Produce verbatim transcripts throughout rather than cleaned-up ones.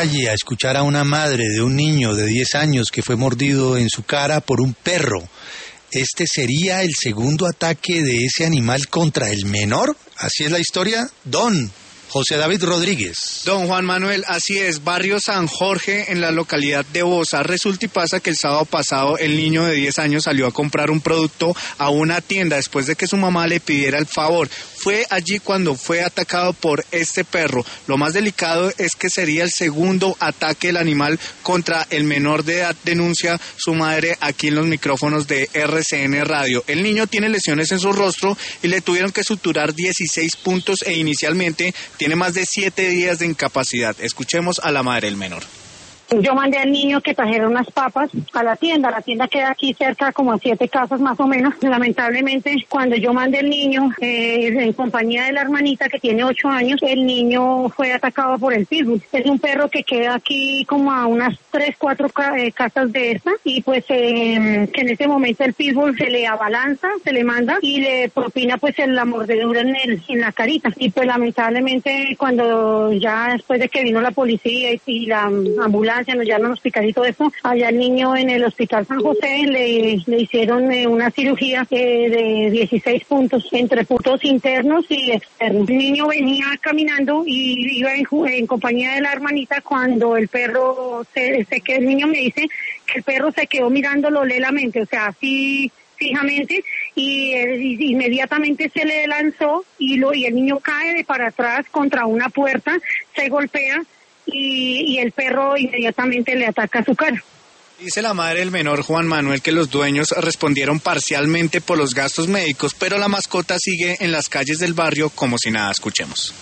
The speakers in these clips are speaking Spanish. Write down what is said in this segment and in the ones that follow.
calle a escuchar a una madre de un niño de diez años que fue mordido en su cara por un perro. ¿Este sería el segundo ataque de ese animal contra el menor? ¿Así es la historia? Don José David Rodríguez. Don Juan Manuel, así es, barrio San Jorge en la localidad de Bosa. Resulta y pasa que el sábado pasado el niño de diez años salió a comprar un producto a una tienda después de que su mamá le pidiera el favor. Fue allí cuando fue atacado por este perro. Lo más delicado es que sería el segundo ataque del animal contra el menor de edad, denuncia su madre aquí en los micrófonos de R C N Radio. El niño tiene lesiones en su rostro y le tuvieron que suturar dieciséis puntos e inicialmente tiene más de siete días de incapacidad. Escuchemos a la madre del menor. Yo mandé al niño que trajera unas papas a la tienda. La tienda queda aquí cerca, como a siete casas más o menos. Lamentablemente, cuando yo mandé al niño eh, en compañía de la hermanita que tiene ocho años, el niño fue atacado por el pitbull. Es un perro que queda aquí como a unas tres, cuatro ca- eh, casas de esta y pues eh, que en ese momento el pitbull se le abalanza, se le manda y le propina pues la mordedura en, el, en la carita. Y pues lamentablemente cuando ya después de que vino la policía y, y la ambulancia nos llevaron al hospital y todo eso, allá el niño en el hospital San José le, le hicieron eh, una cirugía eh, de dieciséis puntos, entre puntos internos y externos. El niño venía caminando y iba en, en compañía de la hermanita cuando el perro se, se que el niño me dice que el perro se quedó mirándolo lelamente, o sea, así fijamente, y, él, y inmediatamente se le lanzó y, lo, y el niño cae de para atrás contra una puerta, se golpea y, y el perro inmediatamente le ataca a su cara. Dice la madre del menor, Juan Manuel, que los dueños respondieron parcialmente por los gastos médicos, pero la mascota sigue en las calles del barrio como si nada. Escuchemos.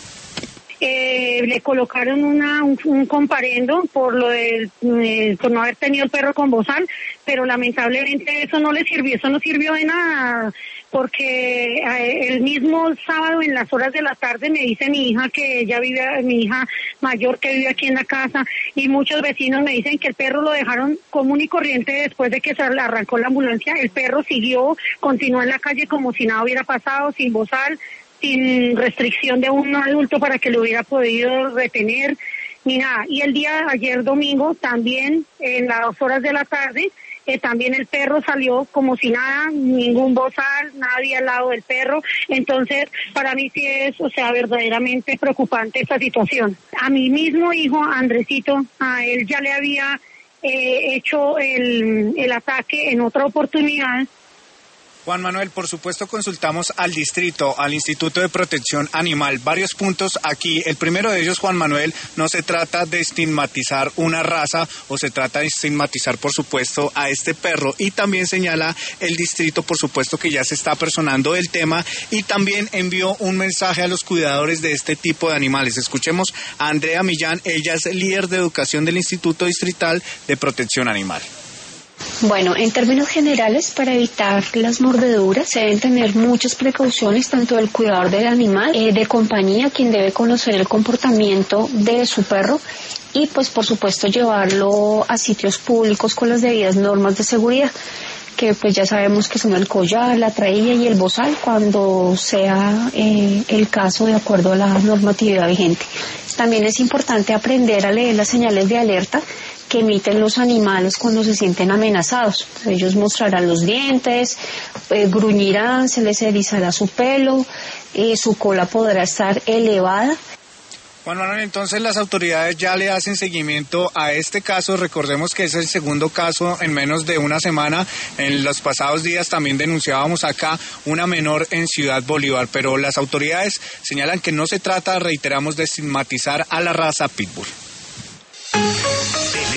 Eh, le colocaron una, un, un comparendo por lo del, eh, por no haber tenido el perro con bozal, pero lamentablemente eso no le sirvió, eso no sirvió de nada, porque eh, el mismo sábado en las horas de la tarde me dice mi hija que ella vive, mi hija mayor que vive aquí en la casa, y muchos vecinos me dicen que el perro lo dejaron común y corriente después de que se le arrancó la ambulancia. El perro siguió, continuó en la calle como si nada hubiera pasado, sin bozal, sin restricción de un adulto para que lo hubiera podido retener, ni nada. Y el día de ayer domingo, también en las horas de la tarde, eh, también el perro salió como si nada, ningún bozal, nadie al lado del perro. Entonces, para mí sí es, o sea, verdaderamente preocupante esta situación. A mi mismo hijo, Andresito, a él ya le había eh, hecho el, el ataque en otra oportunidad. Juan Manuel, por supuesto consultamos al distrito, al Instituto de Protección Animal, varios puntos aquí. El primero de ellos, Juan Manuel, no se trata de estigmatizar una raza o se trata de estigmatizar, por supuesto, a este perro. Y también señala el distrito, por supuesto, que ya se está personando el tema y también envió un mensaje a los cuidadores de este tipo de animales. Escuchemos a Andrea Millán, ella es líder de educación del Instituto Distrital de Protección Animal. Bueno, en términos generales, para evitar las mordeduras se deben tener muchas precauciones, tanto del cuidador del animal, eh, de compañía, quien debe conocer el comportamiento de su perro y pues por supuesto llevarlo a sitios públicos con las debidas normas de seguridad, que pues ya sabemos que son el collar, la trailla y el bozal cuando sea eh, el caso de acuerdo a la normatividad vigente. También es importante aprender a leer las señales de alerta que emiten los animales cuando se sienten amenazados. Ellos mostrarán los dientes, eh, gruñirán, se les erizará su pelo, eh, su cola podrá estar elevada. Juan Manuel, entonces las autoridades ya le hacen seguimiento a este caso. Recordemos que es el segundo caso en menos de una semana. En los pasados días también denunciábamos acá una menor en Ciudad Bolívar, pero las autoridades señalan que no se trata, reiteramos, de estigmatizar a la raza pitbull.